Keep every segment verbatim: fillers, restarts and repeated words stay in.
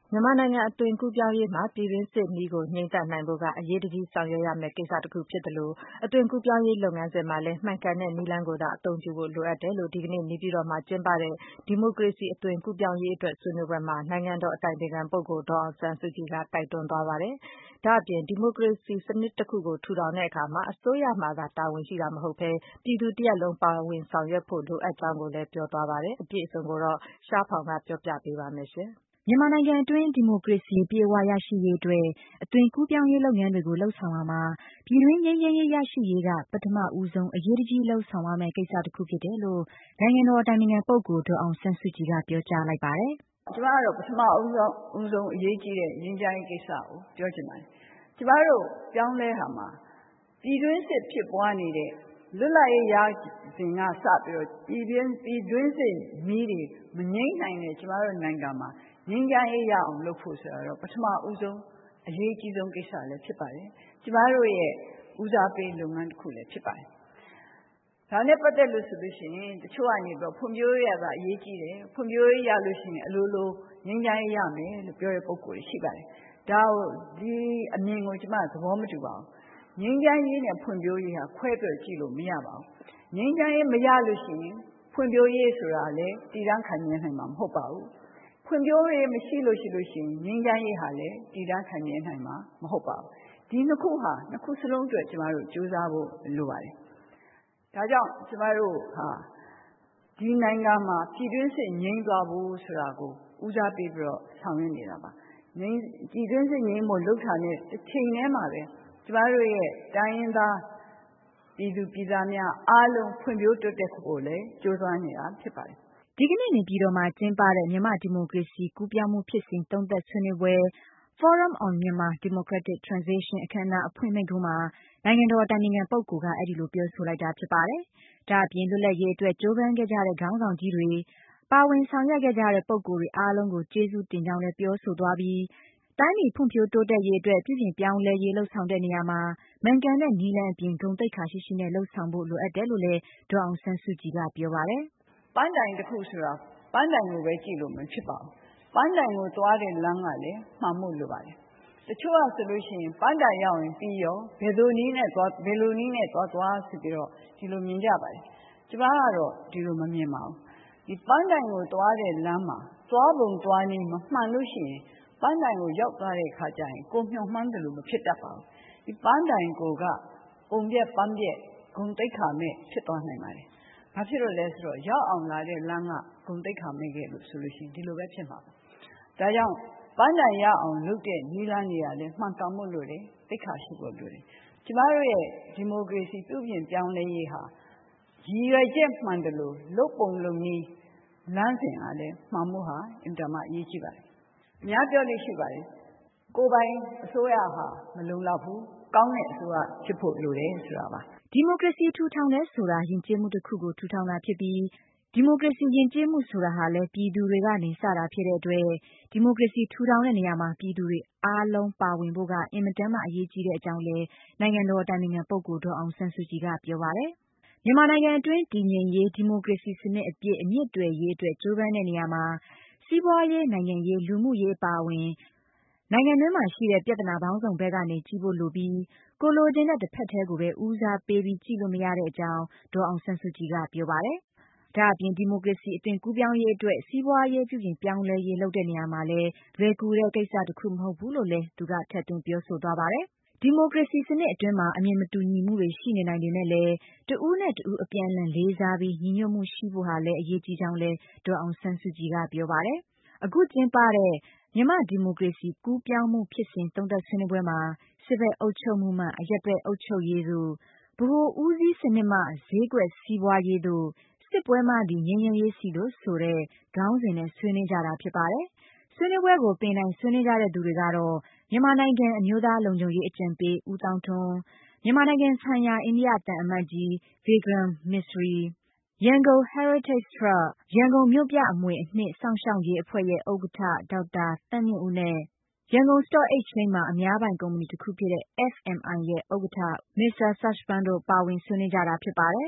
မြန်မာနိုင်ငံအသွင်ကူးပြောင်းရေးမှာပြည်တွင်းစစ်မီးကိုငြိမ်းသတ်နိုင်ဖို့ကအရေးတကြီးဆောင်ရွက်ရမယ့်ကိစ္စတစ်ခုဖြစ်သလိုအသွင်ကူးပြောင်းရေးလုပ်ငန်းစဉ်မှာလည်းမှန်ကန်တဲ့နည်းလမ်းကိုသာအသုံးပြုဖို့လိုအပ်တယ်လို့ဒီကနေ့နေပြည်တော်မှာကျင်းပတဲ့ဒီမိုကရေစီအသွင်ကူးပြောင်းရေးအတွက်ဆွေးနွေးပွဲမှာနိုင်ငံတော်အတိုင်ပင်ခံပုဂ္ဂိုလ်ဒေါ်အောင်ဆန်းစုကြည်ကတိုက်တွန်းသွားပါတယ်။ဒါ့အပြင်ဒီမိုကရေစီစနစ်တစ်ခုကိုထူထောင်တဲ့အခါမှာအစိုးရမှာသာတာဝန်ရှိတာမဟုတ်ဘဲပြည်သူတစ်ရပ်လုံးပါဝင်ဆောင်ရွက်ဖို့လိုအပ်ကြောင်းကိုလည်းပြောသွားပါတယ်။အပြည့်အစုံကိုတော့ရှားဖောင်ကပြောပြပေးပါမယ်ရှင်။မြန်မာနိုင်ငံအတွင်းဒီမိုကရေစီပြေဝရရှိရေးအတွက်အသွင်ကူးပြောင်းရေးလုပ်ငန်းတွေကိုလှုပ်ဆောင်ရမှာပြည်တွင်းငြိမ်းချမ်းရေးရရှိရေးကပထမဦးဆုံးအရေးတကြီးလှုပ်ဆောင်ရမယ့်ကိစ္စတစ်ခုဖြစ်တယ်လို့နိုင်ငံတော်အတိုင်ပင်ခံပုဂ္ဂိုလ်ဒေါ်အောင်ဆန်းစုကြည်ကပြောကြားလိုက်ပါတယ်။ကျမတို့ပထမဦးဆုံးဦးဆုံးအရေးကြီးတဲ့ငြိမ်းချမ်းရေးကိစ္စကိုပြောချင်ပါတယ်။ကျမတို့ပြောင်းလဲဟာမှာပြည်တွင်းစစ်ဖြစ်ပွားနေတဲ့လွတ်လပ်ရေးရစဉ်ကစပြီးတော့ပြည်တွင်းပြည်တွင်းစစ်မီးတွေမငြိမ်းနိုင်တဲ့ကျမတို့နိုင်ငံမှာငြိမ်းချမ်းရေးရအောင်လုပ်ဖို့ဆိုတော့ပထမဦးဆုံးအရေးကြီးဆုံးကိစ္စလည်းဖြစ်ပါတယ်။ကျမတို့ရဲ့ဦးစားပေးလုပ်ငန်းတစ်ခုလည်းဖြစ်ပါတယ်။ဒါနဲ့ပတ်သက်လို့ဆိုလို့ရှိရင်တချို့ကနေတော့ဖွံ့ဖြိုးရေးရတာအရေးကြီးတယ်။ဖွံ့ဖြိုးရေးရလို့ရှိရင်အလိုလိုငြိမ်းချမ်းရေးရမယ်လို့ပြောတဲ့ပုဂ္ဂိုလ်တွေရှိပါတယ်။ဒါကိုဒီအမြင်ကိုကျမသဘောမတူပါဘူး။ငြိမ်းချမ်းရေးနဲ့ဖွံ့ဖြိုးရေးဟာခွဲပြောကြည့်လို့မရပါဘူး။ငြိမ်းချမ်းရေးမရလို့ရှိရင်ဖွံ့ဖြိုးရေးဆိုတာလည်းတည်တံ့ခိုင်မြဲနိုင်မှာမဟုတ်ပါဘူး။ဖွံ့ဖြိုးရေးမရှိလို့ရှိလို့ရှိရင်ငြိမ်းချမ်းရေးဟာလည်းတည်တံ့ခိုင်မြဲနိုင်မှာမဟုတ်ပါဘူး။ဒီနှစ်ခုဟာနှစ်ခုစလုံးအတွက်ကျမတို့ကြိုးစားဖို့လိုပါတယ်။ဒါကြောင့်ကျမတို့ဟာဒီနိုင်ငံမှာပြည်တွင်းစစ်ငြိမ်းသွားဖို့ဆိုတာကိုဦးစားပေးပြီးတော့ဆောင်ရွက်နေတာပါ။ငြိမ်းပြည်တွင်းစစ်ငြိမ်းဖို့လှုပ်ထားတဲ့တစ်ချိန်တည်းမှာပဲကျမတို့ရဲ့တိုင်းရင်းသားပြည်သူပြည်သားများအားလုံးဖွံ့ဖြိုးတိုးတက်ဖို့လည်းကြိုးစားနေတာဖြစ်ပါတယ်။ဒီကနေ့နေပြည်တော်မှာကျင်းပတဲ့မြန်မာဒီမိုကရေစီကူးပြောင်းမှုဖြစ်စဉ်သုံးသပ်ဆွေးနွေးပွဲ Forum on Myanmar Democratic Transition အခမ်းအနားအဖွင့်မိန့်ခွန်းမှာနိုင်ငံတော်အတိုင်ပင်ခံပုဂ္ဂိုလ်ကအဲဒီလိုပြောဆိုလိုက်တာဖြစ်ပါတယ်။ဒါ့အပြင်လွတ်လပ်ရေးအတွက်ကြိုးပမ်းခဲ့ကြတဲ့ခေါင်းဆောင်ကြီးတွေပါဝင်ဆောင်ရွက်ခဲ့ကြတဲ့ပုဂ္ဂိုလ်တွေအားလုံးကိုကျေးဇူးတင်ကြောင်းလည်းပြောဆိုသွားပြီးတိုင်းပြည်ဖွံ့ဖြိုးတိုးတက်ရေးအတွက်ပြုပြင်ပြောင်းလဲရေးလှုပ်ဆောင်တဲ့နေရာမှာမှန်ကန်တဲ့နည်းလမ်းအပြင်ဂုဏ်သိက္ခာရှိရှိနဲ့လှုပ်ဆောင်ဖို့လိုအပ်တယ်လို့လည်းဒေါ်အောင်ဆန်းစုကြည်ကပြောပါတယ်။ပန်းတိုင်တစ်ခုဆိုတာပန်းတိုင်ကိုပဲကြည့်လို့မဖြစ်ပါဘူး။ပန်းတိုင်ကိုသွားတဲ့လမ်းကလည်းမှန်မှုလိုပါတယ်။တချို့ကဆိုလို့ရှိရင်ပန်းတိုင်ရောက်ရင်ပြီးရောဘယ်လိုနည်းနဲ့သွားဘယ်လိုနည်းနဲ့သွားသွားဆိုပြီးတော့ဒီလိုမြင်ကြပါတယ်။ကျမကတော့ဒီလိုမမြင်ပါဘူး။ဒီပန်းတိုင်ကိုသွားတဲ့လမ်းမှာသွားပုံသွားနည်းမမှန်လို့ရှိရင်ပန်းတိုင်ကိုရောက်သွားတဲ့အခါကျရင်ကိုမျှော်မှန်းတယ်လို့မဖြစ်တတ်ပါဘူး။ဒီပန်းတိုင်ကိုကပုံပြက်ပန်းပြက်ဂုဏ်သိက္ခာမဲ့ဖြစ်သွားနိုင်ပါတယ်။ဘာဖြစ်လို့လဲဆိုတော့ရောက်အောင်လာတဲ့လမ်းကဂုဏ်သိက္ခာမဲ့ခဲ့လို့ဆိုလို့ရှိရင်ဒီလိုပဲဖြစ်မှာပါ။ဒါကြောင့်ပန်းတိုင်ရအောင်လုပ်တဲ့နည်းလမ်းတွေကလည်းမှန်ကန်မှုလို့လေသိက္ခာရှိဖို့လိုတယ်။ကျမတို့ရဲ့ဒီမိုကရေစီပြုပြင်ပြောင်းလဲရေးဟာရည်ရွယ်ချက်မှန်တယ်လို့လုပ်ပုံလုပ်နည်းလမ်းစဉ်အားလည်းမှန်မှုဟာအင်တာမအရေးကြီးပါတယ်။အများပြောလို့ရှိပါတယ်။ကိုယ်ပိုင်အစိုးရဟာမလုံလောက်ဘူး။ကောင်းတဲ့အစိုးရဖြစ်ဖို့လိုတယ်ဆိုတာပါ။ဒီမိုကရေစီထူထောင်တယ်ဆိုတာယဉ်ကျေးမှုတစ်ခုကိုထူထောင်တာဖြစ်ပြီးဒီမိုကရေစီယဉ်ကျေးမှုဆိုတာဟာလည်းပြည်သူတွေကနေစတာဖြစ်တဲ့အတွက်ဒီမိုကရေစီထူထောင်တဲ့နေရာမှာပြည်သူတွေအားလုံးပါဝင်ဖို့ကအင်မတန်မှအရေးကြီးတဲ့အကြောင်းလည်းနိုင်ငံတော်အတိုင်ပင်ခံပုဂ္ဂိုလ်ဒေါ်အောင်ဆန်းစုကြည်ကပြောပါတယ်။မြန်မာနိုင်ငံအတွင်းတည်ငြိမ်ရေးဒီမိုကရေစီစနစ်အပြည့်အမြင့်တွယ်ရေးအတွက်ကြိုးပမ်းတဲ့နေရာမှာစီးပွားရေးနိုင်ငံရေးလူမှုရေးအပါအဝင်နိုင်ငံတွင်းမှာရှိတဲ့ပြဿနာပေါင်းစုံဘက်ကနေကြည့်ဖို့လိုပြီးကိုလိုချင်တဲ့တစ်ဖက်တည်းကိုပဲဦးစားပေးပြီးကြည့်လို့မရတဲ့အကြောင်းဒေါ်အောင်ဆန်းစုကြည်ကပြောပါတယ်။ဒါအပြင်ဒီမိုကရေစီအသွင်ကူးပြောင်းရေးအတွက်စီးပွားရေးပြုပြင်ပြောင်းလဲရေးလုပ်တဲ့နေရာမှာလည်းလွယ်ကူတဲ့ကိစ္စတစ်ခုမဟုတ်ဘူးလို့လည်းသူကထပ်သွင်းပြောဆိုသွားပါတယ်။ဒီမိုကရေစီစနစ်အတွင်းမှာအမြင်မတူညီမှုတွေရှိနေနိုင်ပေမဲ့လည်းတဦးနဲ့တဦးအပြန်အလှန်လေးစားပြီးညီညွတ်မှုရှိဖို့ဟာလည်းအရေးကြီးကြောင်းလည်းဒေါ်အောင်ဆန်းစုကြည်ကပြောပါတယ်။အခုကျင်းပတဲ့မြန်မာဒီမိုကရေစီကူးပြောင်းမှုဖြစ်စဉ်သုံးသပ်ဆွေးနွေးပွဲမှာစစ်ဘက်အုပ်ချုပ်မှုမှအရပ်ဘက်အုပ်ချုပ်ရေးသို့ဗဟိုဦးစီးစနစ်မှဈေးကွက်စီးပွားရေးသို့စစ်ပွဲမှသည်ငြိမ်းချမ်းရေးဆီသို့ဆိုတဲ့ခေါင်းစဉ်နဲ့ဆွေးနွေးကြတာဖြစ်ပါတယ်။ဆွေးနွေးပွဲကိုပင်တိုင်ဆွေးနွေးကြတဲ့သူတွေကတော့မြန်မာနိုင်ငံအမျိုးသားလုံခြုံရေးအကြံပေးဦးသောင်းထွန်း၊မြန်မာနိုင်ငံဆိုင်ရာအိန္ဒိယသံအမတ်ကြီး Vikram Misri ၊ရန်ကုန် Heritage Trust ရန်ကုန်မြို့ပြအမွေအနှစ်စောင့်ရှောက်ရေးအဖွဲ့ရဲ့ဥက္ကဋ္ဌဒေါက်တာသန်းမြင့်ဦးနဲ့ရန်ကုန် Stock Exchange မှာအများပိုင်ကုမ္ပဏီတစ်ခုဖြစ်တဲ့ F M I ရဲ့ဥက္ကဋ္ဌ မစ္စတာ Serge Pun တို့ပါဝင်ဆွေးနွေးကြတာဖြစ်ပါတယ်။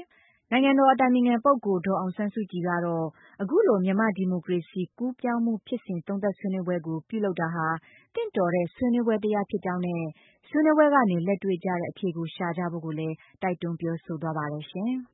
နိုင်ငံတော်အတိုင်ပင်ခံပုဂ္ဂိုလ်ဒေါ်အောင်ဆန်းစုကြည်ကတော့အခုလိုမြန်မာဒီမိုကရေစီကူးပြောင်းမှုဖြစ်စဉ်သုံးသပ်ဆွေးနွေးပွဲကိုပြုလုပ်တာဟာတင့်တော်တဲ့ဆွေးနွေးပွဲတရားဖြစ်ကြောင်းနဲ့ဆွေးနွေးပွဲကနေလက်တွေ့ကျတဲ့အဖြေကိုရှာကြဖို့ကိုလည်းတိုက်တွန်းပြောဆိုသွားပါတယ်ရှင်။